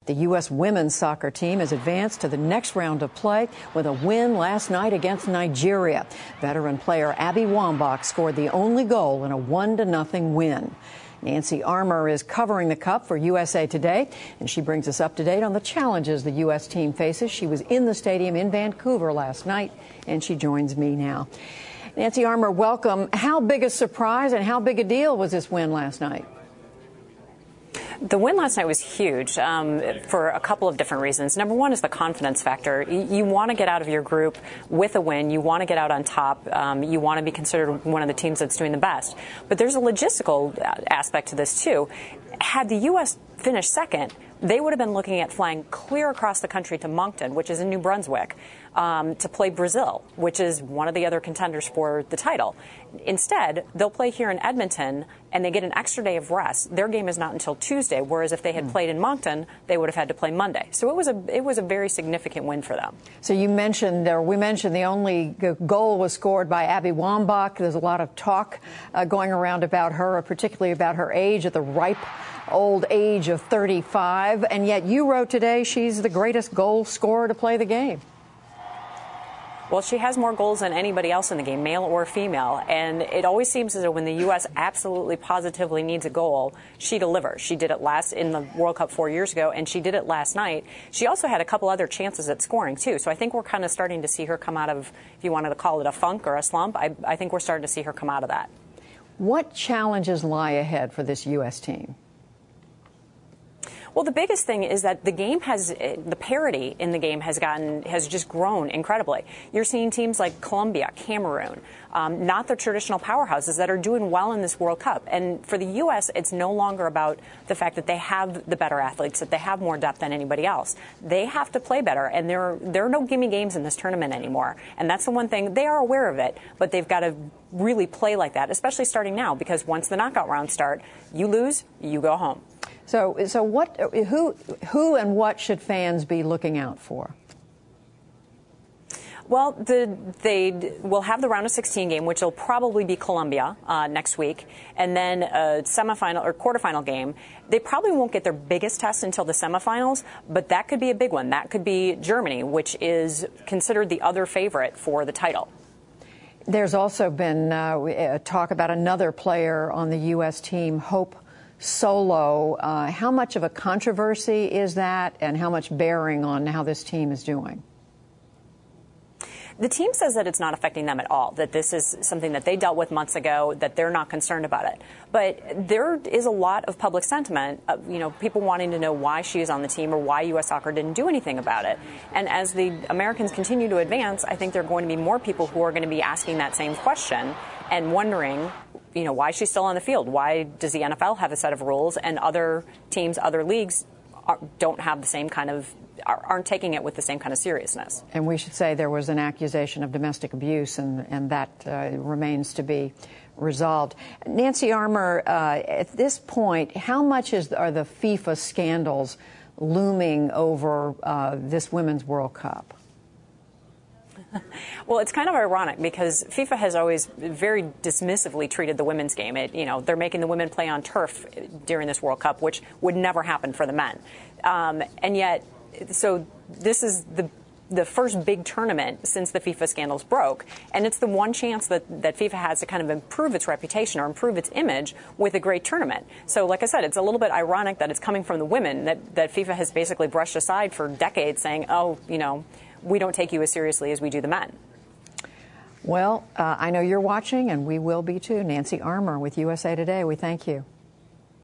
The U.S. women's soccer team has advanced to the next round of play with a win last night against Nigeria. Veteran player Abby Wambach scored the only goal in a 1-0 win. Nancy Armour is covering the Cup for USA Today, and she brings us up to date on the challenges the U.S. team faces. She was in the stadium in Vancouver last night, and she joins me now. Nancy Armour, welcome. How big a surprise and how big a deal was this win last night? The win last night was huge for a couple of different reasons. Number one is the confidence factor. You want to get out of your group with a win. You want to get out on top. You want to be considered one of the teams that's doing the best. But there's a logistical aspect to this, too. Had the U.S. finished second, they would have been looking at flying clear across the country to Moncton, which is in New Brunswick, to play Brazil, which is one of the other contenders for the title. Instead, they'll play here in Edmonton, and they get an extra day of rest. Their game is not until Tuesday, whereas if they had played in Moncton, they would have had to play Monday. So it was a very significant win for them. So we mentioned the only goal was scored by Abby Wambach. There's a lot of talk going around about her, particularly about her age at the ripe old age of 35, and yet you wrote today she's the greatest goal scorer to play the game. Well, she has more goals than anybody else in the game, male or female, and it always seems as though when the U.S. absolutely positively needs a goal, she delivers. She did it last in the World Cup 4 years ago, and she did it last night. She also had a couple other chances at scoring, too, so I think we're kind of starting to see her come out of, if you wanted to call it a funk or a slump, I think we're starting to see her come out of that. What challenges lie ahead for this U.S. team? Well, the biggest thing is that the parity in the game has just grown incredibly. You're seeing teams like Colombia, Cameroon, not the traditional powerhouses that are doing well in this World Cup. And for the U.S., it's no longer about the fact that they have the better athletes, that they have more depth than anybody else. They have to play better, and there are no gimme games in this tournament anymore. And that's the one thing, they are aware of it, but they've got to really play like that, especially starting now, because once the knockout rounds start, you lose, you go home. So who and what should fans be looking out for? Well, they will have the round of 16 game, which will probably be Colombia next week, and then a semifinal or quarterfinal game. They probably won't get their biggest test until the semifinals, but that could be a big one. That could be Germany, which is considered the other favorite for the title. There's also been talk about another player on the U.S. team, Hope Solo. How much of a controversy is that, and how much bearing on how this team is doing? The team says that it's not affecting them at all, that this is something that they dealt with months ago, that they're not concerned about it. But there is a lot of public sentiment, people wanting to know why she is on the team or why U.S. Soccer didn't do anything about it. And as the Americans continue to advance, I think there are going to be more people who are going to be asking that same question and wondering, why she's still on the field. Why does the NFL have a set of rules and other teams, other leagues don't have the same kind of, aren't taking it with the same kind of seriousness? And we should say there was an accusation of domestic abuse, and that remains to be resolved. Nancy Armour, at this point, how much are the FIFA scandals looming over this Women's World Cup? Well, it's kind of ironic because FIFA has always very dismissively treated the women's game. They're making the women play on turf during this World Cup, which would never happen for the men. And yet, so this is the first big tournament since the FIFA scandals broke, and it's the one chance that FIFA has to kind of improve its reputation or improve its image with a great tournament. So like I said, it's a little bit ironic that it's coming from the women that FIFA has basically brushed aside for decades, saying, we don't take you as seriously as we do the men. Well, I know you're watching, and we will be too. Nancy Armour with USA Today, we thank you.